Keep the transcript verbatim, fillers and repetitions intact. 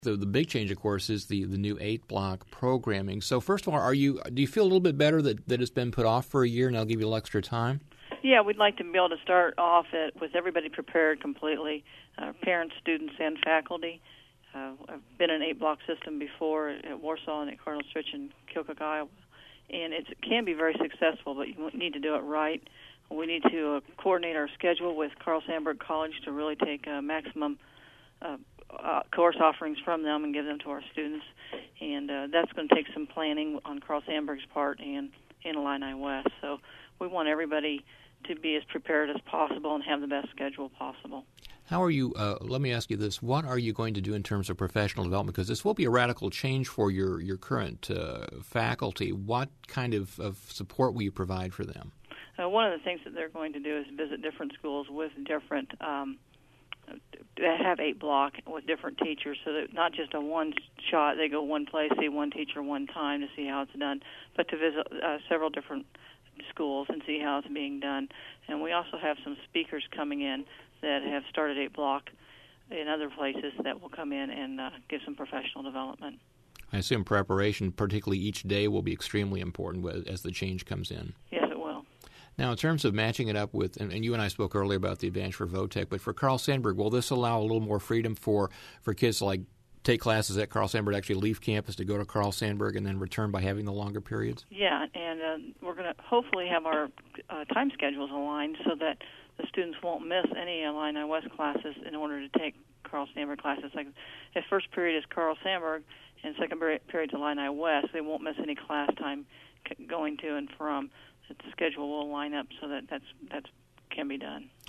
The the big change, of course, is the, the new eight-block programming. So first of all, are you do you feel a little bit better that, that it's been put off for a year and that'll give you a little extra time? Yeah, we'd like to be able to start off it with everybody prepared completely, uh, parents, students, and faculty. Uh, I've been in an eight-block system before at Warsaw and at Cardinal Stritch and Keokuk, Iowa, and it's, it can be very successful, but you need to do it right. We need to uh, coordinate our schedule with Carl Sandburg College to really take uh, maximum uh, uh, course offerings from them and give them to our students, and uh, that's going to take some planning on Carl Sandburg's part and in Illini West. So we want everybody to be as prepared as possible and have the best schedule possible. How are you, uh, let me ask you this, what are you going to do in terms of professional development? Because this will be a radical change for your, your current uh, faculty. What kind of, of support will you provide for them? Uh, one of the things that they're going to do is visit different schools with different, um, have eight block with different teachers, so that not just a one shot, they go one place, see one teacher one time to see how it's done, but to visit uh, several different schools and see how it's being done. And we also have some speakers coming in that have started eight block in other places that will come in and uh, give some professional development. I assume preparation, particularly each day, will be extremely important as the change comes in. Yes, it will. Now, in terms of matching it up with, and, and you and I spoke earlier about the advantage for Votech, but for Carl Sandburg, will this allow a little more freedom for, for kids to like take classes at Carl Sandburg, actually leave campus to go to Carl Sandburg and then return by having the longer periods? Yeah, and uh, we're going to hopefully have our uh, time schedules aligned so that the students won't miss any Illini West classes in order to take Carl Sandburg classes. Like if first period is Carl Sandburg and second period is Illini West, they won't miss any class time going to and from. The schedule will line up so that that's that's can be done.